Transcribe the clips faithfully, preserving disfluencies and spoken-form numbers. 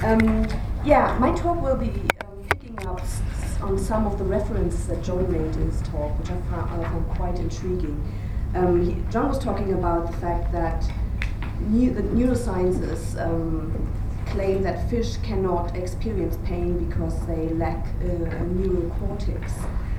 Um, yeah, my talk will be um, picking up s- on some of the references that John made in his talk, which I found, I found quite intriguing. Um, he, John was talking about the fact that new, the neurosciences um, claim that fish cannot experience pain because they lack uh, a neural cortex.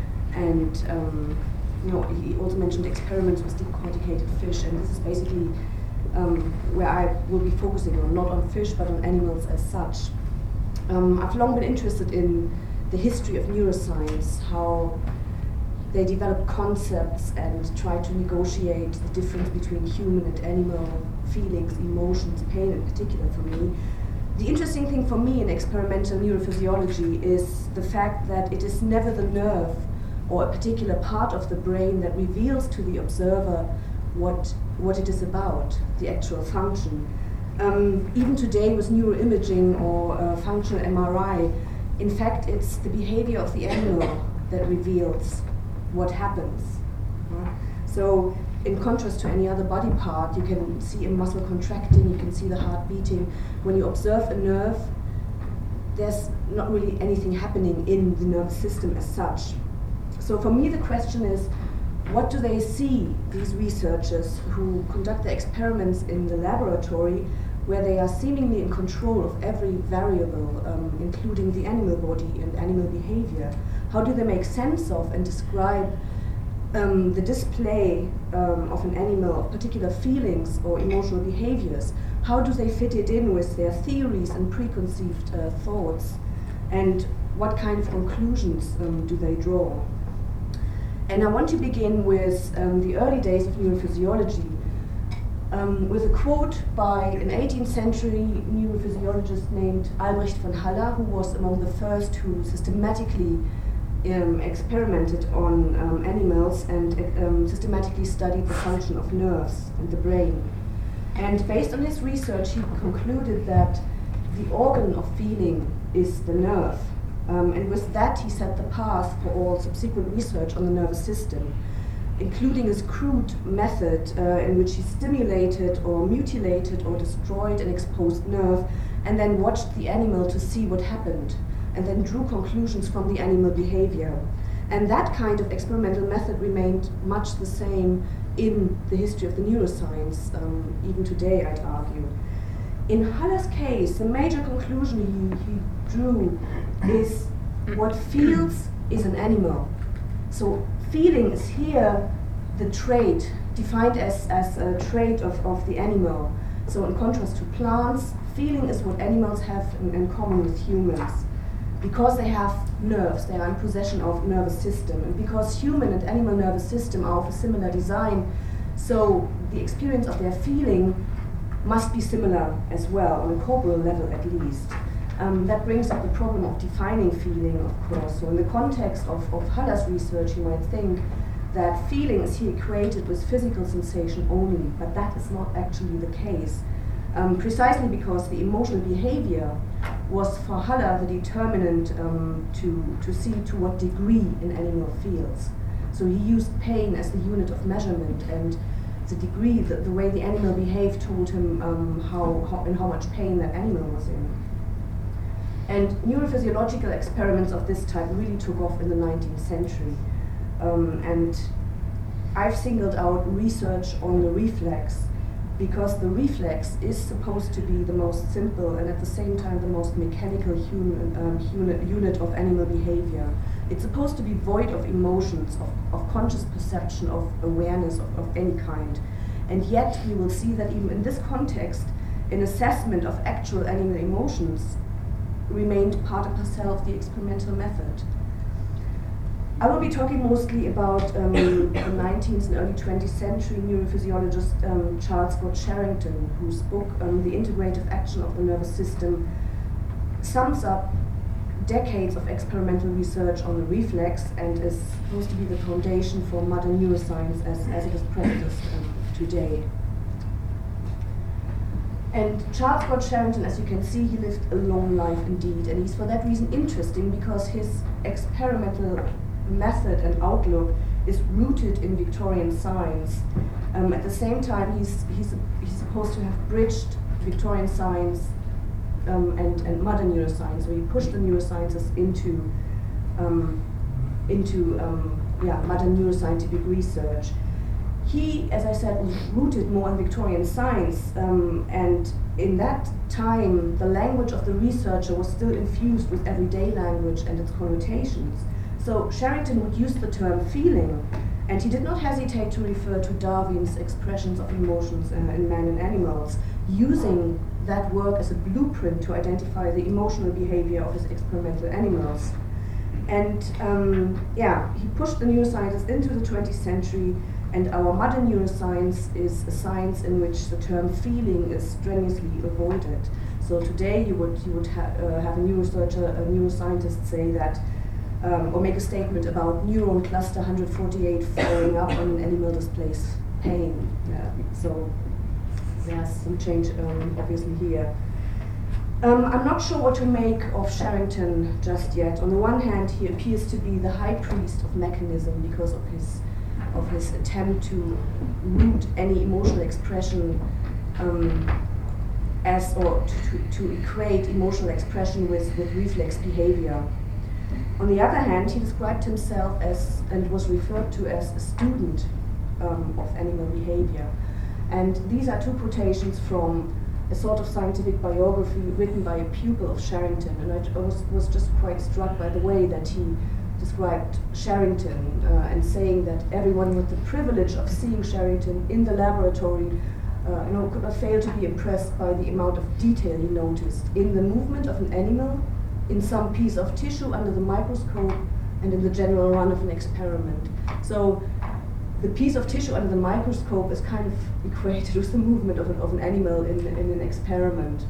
And um, you know, he also mentioned experiments with decorticated fish, and this is basically Um, where I will be focusing on, not on fish, but on animals as such. Um, I've long been interested in the history of neuroscience, how they develop concepts and try to negotiate the difference between human and animal feelings, emotions, pain in particular for me. The interesting thing for me in experimental neurophysiology is the fact that it is never the nerve or a particular part of the brain that reveals to the observer what what it is about, the actual function. Um, even today with neuroimaging or uh, functional M R I, in fact it's the behavior of the animal that reveals what happens. Uh, so in contrast to any other body part, you can see a muscle contracting, you can see the heart beating. When you observe a nerve, there's not really anything happening in the nervous system as such. So for me the question is, what do they see, these researchers who conduct their experiments in the laboratory, where they are seemingly in control of every variable, um, including the animal body and animal behavior? How do they make sense of and describe um, the display um, of an animal of particular feelings or emotional behaviors? How do they fit it in with their theories and preconceived uh, thoughts? And what kind of conclusions um, do they draw? And I want to begin with um, the early days of neurophysiology, um, with a quote by an eighteenth century neurophysiologist named Albrecht von Haller, who was among the first who systematically um, experimented on um, animals and um, systematically studied the function of nerves and the brain. And based on his research, he concluded that the organ of feeling is the nerve. Um, and with that, he set the path for all subsequent research on the nervous system, including his crude method uh, in which he stimulated or mutilated or destroyed an exposed nerve and then watched the animal to see what happened and then drew conclusions from the animal behavior. And that kind of experimental method remained much the same in the history of the neuroscience, um, even today, I'd argue. In Haller's case, the major conclusion he, he drew is what feels is an animal. So feeling is here the trait, defined as, as a trait of, of the animal. So in contrast to plants, feeling is what animals have in, in common with humans. Because they have nerves, they are in possession of nervous system. And because human and animal nervous system are of a similar design, so the experience of their feeling must be similar as well, on a corporal level at least. Um, that brings up the problem of defining feeling, of course. So in the context of, of Haller's research, you might think that feeling is here equated with physical sensation only, but that is not actually the case. Um, precisely because the emotional behavior was for Haller the determinant um, to, to see to what degree an animal feels. So he used pain as the unit of measurement, and the degree, the, the way the animal behaved told him um, how, how, in how much pain that animal was in. And neurophysiological experiments of this type really took off in the nineteenth century. Um, and I've singled out research on the reflex, because the reflex is supposed to be the most simple and at the same time the most mechanical human, um, unit, unit of animal behavior. It's supposed to be void of emotions, of, of conscious perception, of awareness of, of any kind. And yet we will see that even in this context, an assessment of actual animal emotions remained part and parcel of the experimental method. I will be talking mostly about um, the nineteenth and early twentieth century neurophysiologist um, Charles Scott Sherrington, whose book, um, The Integrative Action of the Nervous System, sums up decades of experimental research on the reflex and is supposed to be the foundation for modern neuroscience as, as it is practiced um, today. And Charles Scott Sherrington, as you can see, he lived a long life indeed, and he's for that reason interesting because his experimental method and outlook is rooted in Victorian science. Um, at the same time, he's, he's, he's supposed to have bridged Victorian science um, and, and modern neuroscience. So he pushed the neurosciences into, um, into um, yeah, modern neuroscientific research. He, as I said, was rooted more in Victorian science, um, and in that time, the language of the researcher was still infused with everyday language and its connotations. So Sherrington would use the term feeling, and he did not hesitate to refer to Darwin's expressions of emotions uh, in man and animals, using that work as a blueprint to identify the emotional behavior of his experimental animals. And um, yeah, he pushed the neurosciences into the twentieth century, and our modern neuroscience is a science in which the term feeling is strenuously avoided. So today you would you would ha uh, have a neuroresearcher, a neuroscientist say that, um, or make a statement about neuron cluster one hundred forty-eight following up on an animal displays pain. Yeah, so there's some change um, obviously here. Um, I'm not sure what to make of Sherrington just yet. On the one hand, he appears to be the high priest of mechanism because of his of his attempt to root any emotional expression um, as or to, to, to equate emotional expression with, with reflex behavior. On the other hand, he described himself as and was referred to as a student um, of animal behavior. And these are two quotations from a sort of scientific biography written by a pupil of Sherrington, and I was, was just quite struck by the way that he described Sherrington uh, and saying that everyone with the privilege of seeing Sherrington in the laboratory uh, you know, could not fail to be impressed by the amount of detail he noticed in the movement of an animal, in some piece of tissue under the microscope, and in the general run of an experiment. So the piece of tissue under the microscope is kind of equated with the movement of an, of an animal in, in an experiment.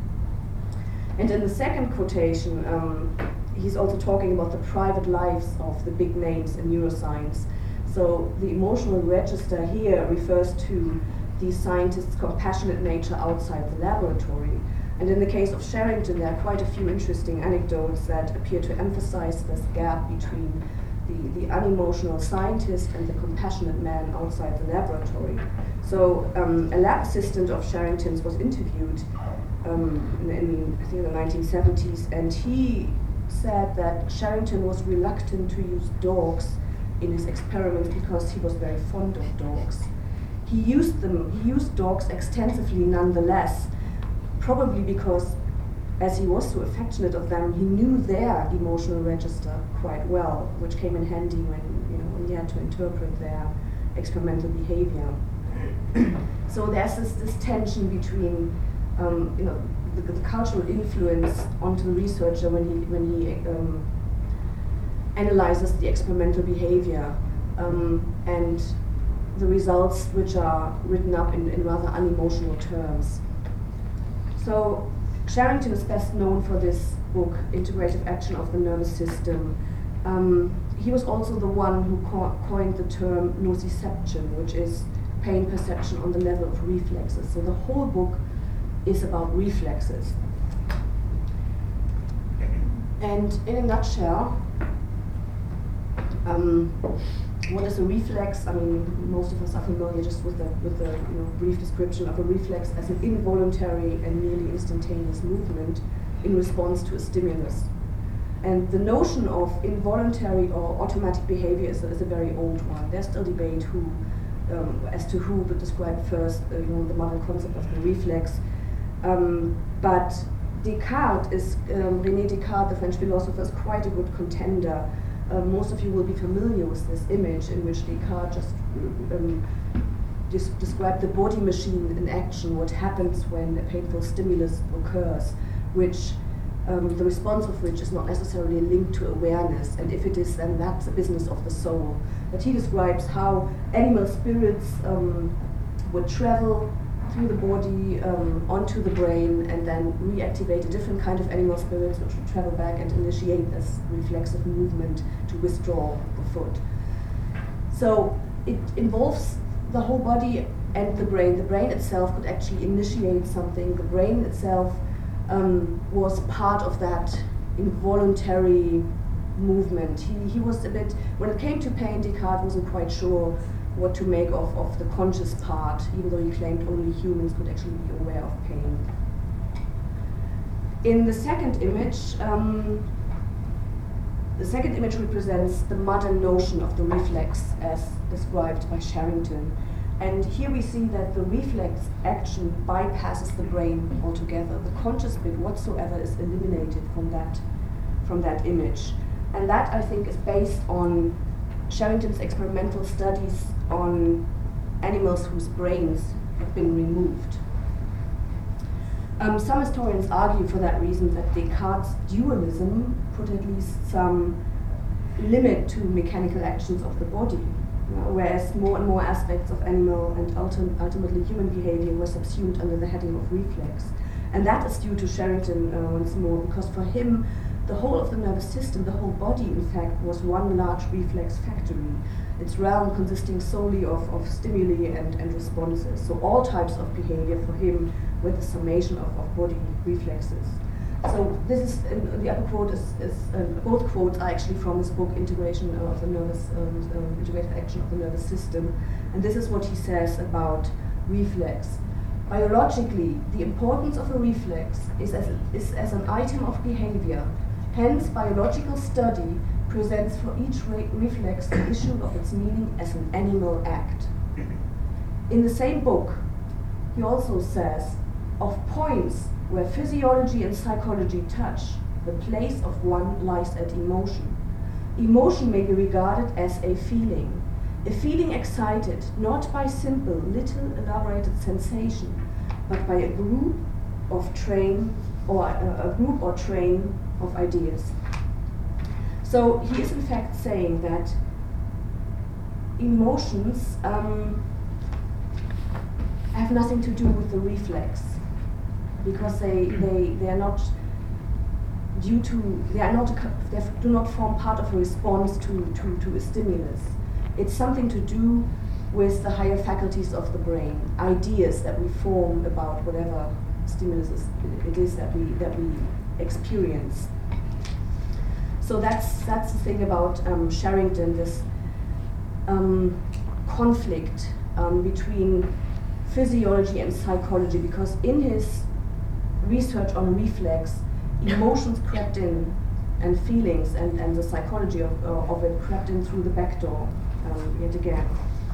And in the second quotation, um, he's also talking about the private lives of the big names in neuroscience. So the emotional register here refers to these scientists' compassionate nature outside the laboratory. And in the case of Sherrington, there are quite a few interesting anecdotes that appear to emphasize this gap between the, the unemotional scientist and the compassionate man outside the laboratory. So um, a lab assistant of Sherrington's was interviewed um, in, in, I think, the nineteen seventies, and he said that Sherrington was reluctant to use dogs in his experiments because he was very fond of dogs. He used them, he used dogs extensively nonetheless, probably because, as he was so affectionate of them, he knew their emotional register quite well, which came in handy when, you know, when he had to interpret their experimental behavior. So there's this, this tension between, um, you know, the, the cultural influence onto the researcher when he when he um, analyzes the experimental behavior um, and the results which are written up in, in rather unemotional terms. So Sherrington is best known for this book, Integrative Action of the Nervous System. Um, he was also the one who co coined the term nociception, which is pain perception on the level of reflexes. So the whole book is about reflexes. And in a nutshell, um, what is a reflex? I mean, most of us are familiar just with the, with the you know, brief description of a reflex as an involuntary and nearly instantaneous movement in response to a stimulus. And the notion of involuntary or automatic behavior is a, is a very old one. There's still debate who, um, as to who would describe first uh, you know, the modern concept of the reflex. Um, but Descartes is, um, René Descartes, the French philosopher, is quite a good contender. Uh, most of you will be familiar with this image in which Descartes just um, des described the body machine in action, what happens when a painful stimulus occurs, which um, the response of which is not necessarily linked to awareness, and if it is, then that's a business of the soul. But he describes how animal spirits um, would travel through the body um, onto the brain and then reactivate a different kind of animal spirits which would travel back and initiate this reflexive movement to withdraw the foot. So it involves the whole body and the brain. The brain itself could actually initiate something. The brain itself um, was part of that involuntary movement. He, he was a bit, when it came to pain, Descartes wasn't quite sure what to make of, of the conscious part, even though he claimed only humans could actually be aware of pain. In the second image, um, the second image represents the modern notion of the reflex as described by Sherrington. And here we see that the reflex action bypasses the brain altogether. The conscious bit whatsoever is eliminated from that, from that image. And that, I think, is based on Sherrington's experimental studies on animals whose brains have been removed. Um, some historians argue for that reason that Descartes' dualism put at least some limit to mechanical actions of the body, you know, whereas more and more aspects of animal and ultim- ultimately human behavior were subsumed under the heading of reflex. And that is due to Sherrington uh, once more, because for him, the whole of the nervous system, the whole body, in fact, was one large reflex factory. Its realm consisting solely of, of stimuli and, and responses. So all types of behavior for him were the summation of, of body reflexes. So this is, in the upper quote is, is uh, both quotes are actually from his book, Integration of the Nervous, um, um, Integrated Action of the Nervous System. And this is what he says about reflex. Biologically, the importance of a reflex is as, is as an item of behavior. Hence, biological study presents for each re- reflex the issue of its meaning as an animal act. In the same book, he also says, of points where physiology and psychology touch, the place of one lies at emotion. Emotion may be regarded as a feeling, a feeling excited not by simple, little elaborated sensation, but by a group of train or a, a group or train of ideas. So he is in fact saying that emotions um, have nothing to do with the reflex, because they, they, they are not due to, they are not, a, they do not form part of a response to, to, to a stimulus. It's something to do with the higher faculties of the brain, ideas that we form about whatever stimulus is, it is that we, that we experience. So that's that's the thing about um, Sherrington, this um, conflict um, between physiology and psychology, because in his research on reflex, emotions crept in, and feelings and, and the psychology of, uh, of it crept in through the back door um, yet again.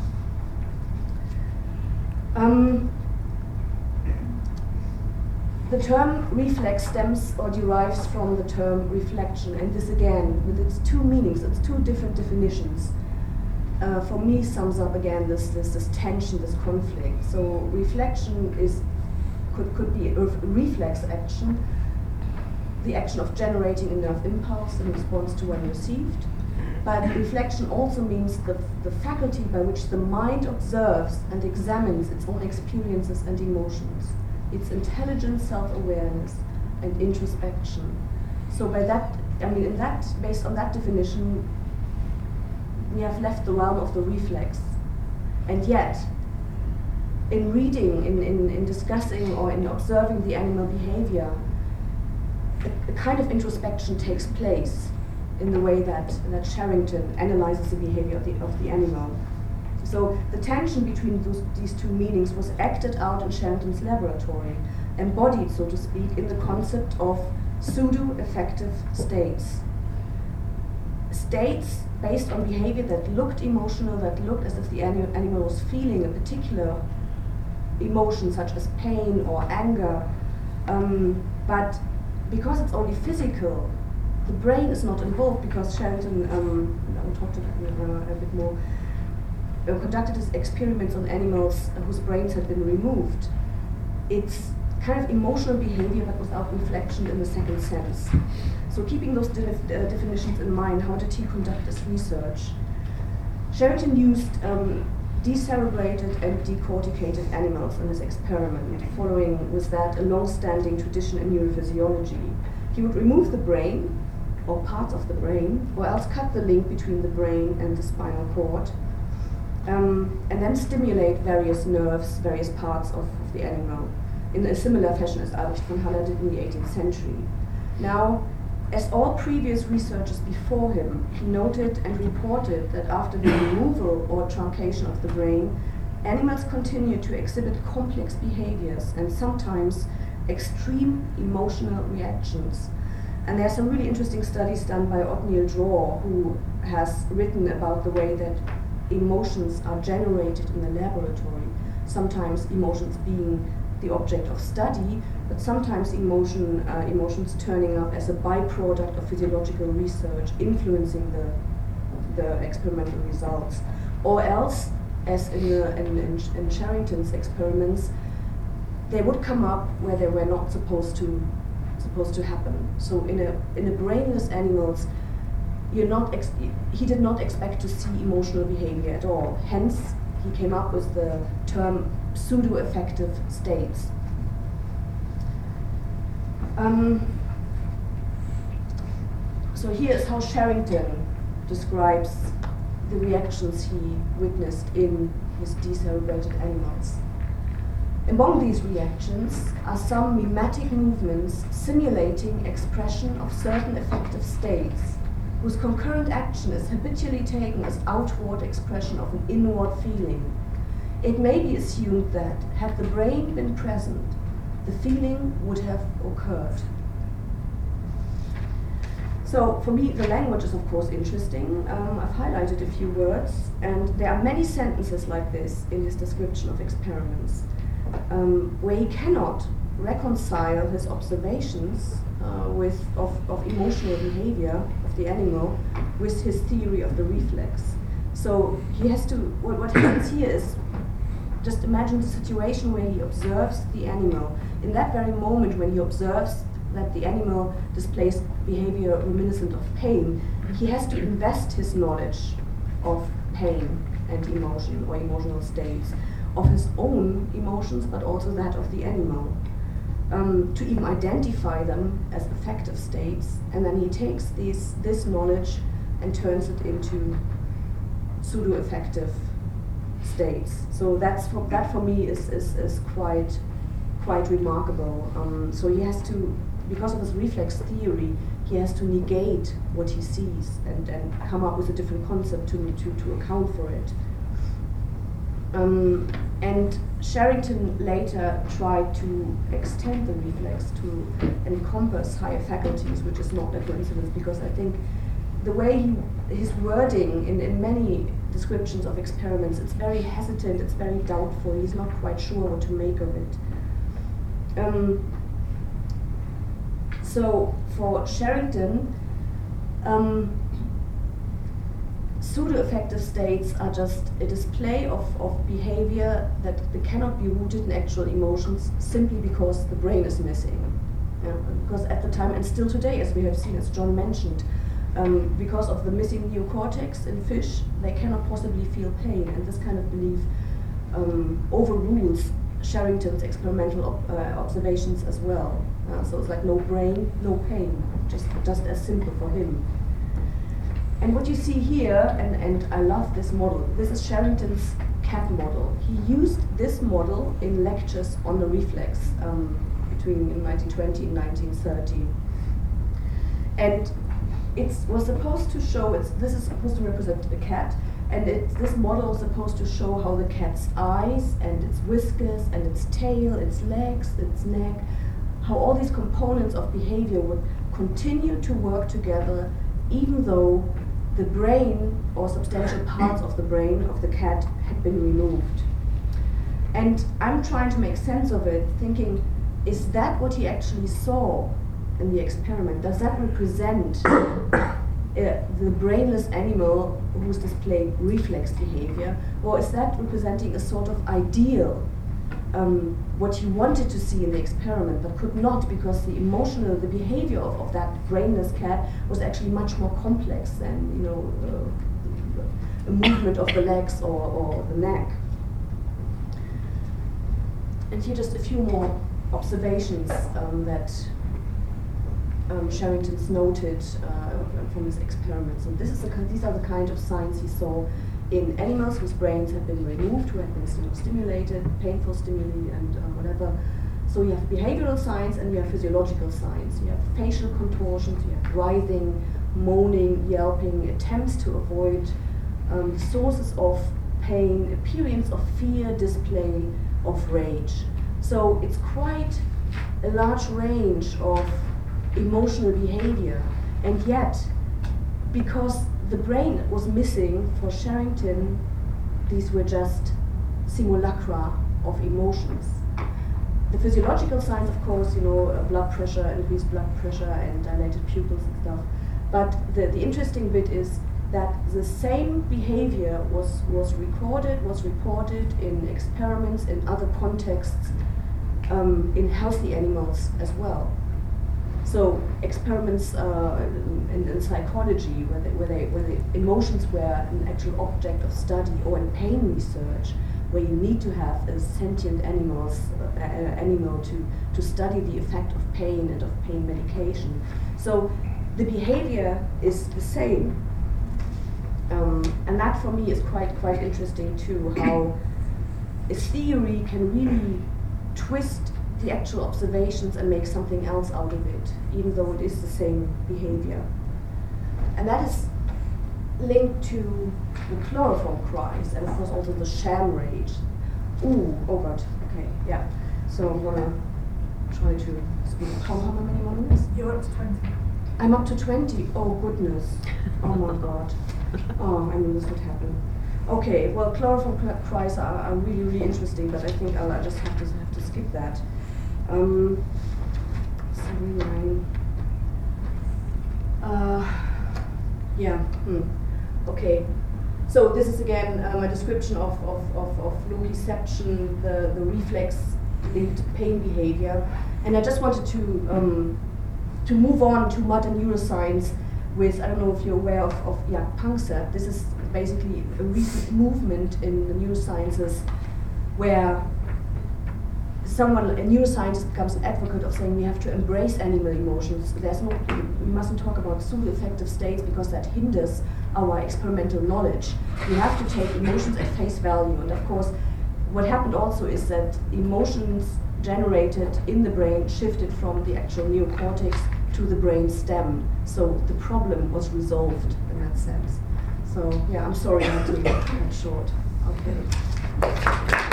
Um, The term reflex stems or derives from the term reflection, and this again, with its two meanings, its two different definitions, uh, for me sums up again this, this this tension, this conflict. So reflection is could could be a reflex action, the action of generating a nerve impulse in response to one received. But reflection also means the, the faculty by which the mind observes and examines its own experiences and emotions. It's intelligent self-awareness and introspection. So by that, I mean, in that, based on that definition, we have left the realm of the reflex. And yet, in reading, in, in, in discussing, or in observing the animal behavior, a, a kind of introspection takes place in the way that, that Sherrington analyzes the behavior of the, of the animal. So the tension between those, these two meanings was acted out in Sherrington's laboratory, embodied, so to speak, in the concept of pseudo-affective states. States based on behavior that looked emotional, that looked as if the ani- animal was feeling a particular emotion, such as pain or anger, um, but because it's only physical, the brain is not involved, because Sherrington, um, I will talk to that uh, a bit more, Uh, conducted his experiments on animals uh, whose brains had been removed. It's kind of emotional behavior, but without reflection in the second sense. So keeping those de- uh, definitions in mind, how did he conduct his research? Sherrington used um, decerebrated and decorticated animals in his experiment, following with that a long-standing tradition in neurophysiology. He would remove the brain, or parts of the brain, or else cut the link between the brain and the spinal cord, Um, and then stimulate various nerves, various parts of, of the animal, in a similar fashion as Albrecht von Haller did in the eighteenth century. Now, as all previous researchers before him, he noted and reported that after the removal or truncation of the brain, animals continued to exhibit complex behaviors and sometimes extreme emotional reactions. And there are some really interesting studies done by Othniel Dror, who has written about the way that emotions are generated in the laboratory. Sometimes emotions being the object of study, but sometimes emotion, uh, emotions turning up as a byproduct of physiological research, influencing the, the experimental results. Or else, as in, the, in, in, in Sherrington's experiments, they would come up where they were not supposed to supposed to happen. So in a in a brainless animals, you're not ex he did not expect to see emotional behavior at all. Hence, he came up with the term pseudo-affective states. Um, so here is how Sherrington describes the reactions he witnessed in his decerebrated animals. Among these reactions are some mimetic movements simulating expression of certain affective states, whose concurrent action is habitually taken as outward expression of an inward feeling. It may be assumed that, had the brain been present, the feeling would have occurred. So for me, the language is of course interesting. Um, I've highlighted a few words, and there are many sentences like this in his description of experiments, um, where he cannot reconcile his observations uh, with of, of emotional behavior of the animal with his theory of the reflex. So he has to, what, what happens here is, just imagine the situation where he observes the animal. In that very moment when he observes that the animal displays behavior reminiscent of pain, he has to invest his knowledge of pain and emotion or emotional states, of his own emotions but also that of the animal, um, to even identify them as affective states, and then he takes these, this knowledge and turns it into pseudo-affective states. So that's for, that for me is, is, is quite quite remarkable. Um, so he has to, because of his reflex theory, he has to negate what he sees and, and come up with a different concept to, to, to account for it. Um, and Sherrington later tried to extend the reflex to encompass higher faculties, which is not a coincidence, because I think the way he, his wording in, in many descriptions of experiments, it's very hesitant, it's very doubtful, he's not quite sure what to make of it. Um, so for Sherrington, um, pseudo-affective states are just a display of, of behavior that cannot be rooted in actual emotions simply because the brain is missing. Yeah, because at the time, and still today, as we have seen, as John mentioned, um, because of the missing neocortex in fish, they cannot possibly feel pain, and this kind of belief um, overrules Sherrington's experimental ob uh, observations as well. Uh, so it's like no brain, no pain, just, just as simple for him. And what you see here, and, and I love this model, this is Sherrington's cat model. He used this model in lectures on the reflex um, between nineteen twenty and nineteen thirty. And it was supposed to show, it's, this is supposed to represent the cat, and it, this model is supposed to show how the cat's eyes and its whiskers and its tail, its legs, its neck, how all these components of behavior would continue to work together even though the brain or substantial parts of the brain of the cat had been removed. And I'm trying to make sense of it, thinking, is that what he actually saw in the experiment? Does that represent uh, the brainless animal who's displaying reflex behavior, or is that representing a sort of ideal, um, what he wanted to see in the experiment but could not because the emotional, the behavior of, of that brainless cat was actually much more complex than, you know, uh, a movement of the legs or, or the neck. And here just a few more observations um, that um, Sherrington's noted uh, from his experiments. And this is the, these are the kind of signs he saw in animals whose brains have been removed, who have been you know, stimulated, painful stimuli and uh, whatever. So you have behavioral signs and you have physiological signs. You have facial contortions, you have writhing, moaning, yelping, attempts to avoid um, sources of pain, appearance of fear, display of rage. So it's quite a large range of emotional behavior. And yet, because the brain was missing for Sherrington, these were just simulacra of emotions. The physiological signs, of course, you know, uh, blood pressure, increased blood pressure and dilated pupils and stuff. But the, the interesting bit is that the same behavior was, was recorded, was reported in experiments in other contexts um, in healthy animals as well. So experiments uh, in, in psychology, where, they, where, they, where the emotions were an actual object of study, or in pain research, where you need to have a sentient animals, uh, animal to, to study the effect of pain and of pain medication. So the behavior is the same. Um, and that for me is quite, quite interesting too, how a theory can really twist the actual observations and make something else out of it, even though it is the same behavior. And that is linked to the chloroform cries, and of course also the sham rage. Ooh, oh god, okay, yeah. So I'm gonna try to speak. How, how many more minutes? You're up to twenty. I'm up to twenty, oh goodness. Oh my god. Oh, I knew this would happen. Okay, well, chloroform cries are, are really, really interesting, but I think I'll I just have to have to skip that. Um, seventy-nine. Uh, yeah. Hmm. Okay. So this is again um, a description of of of, of loquiception, the the reflex-linked pain behavior, and I just wanted to um, to move on to modern neuroscience with, I don't know if you're aware of, of Jaak Panksepp. This is basically a recent movement in the neurosciences where someone, a neuroscientist, becomes an advocate of saying we have to embrace animal emotions. There's no, we mustn't talk about pseudo-affective states because that hinders our experimental knowledge. We have to take emotions at face value. And of course, what happened also is that emotions generated in the brain shifted from the actual neocortex to the brain stem. So the problem was resolved in that sense. So yeah, I'm sorry I had to cut short. Okay.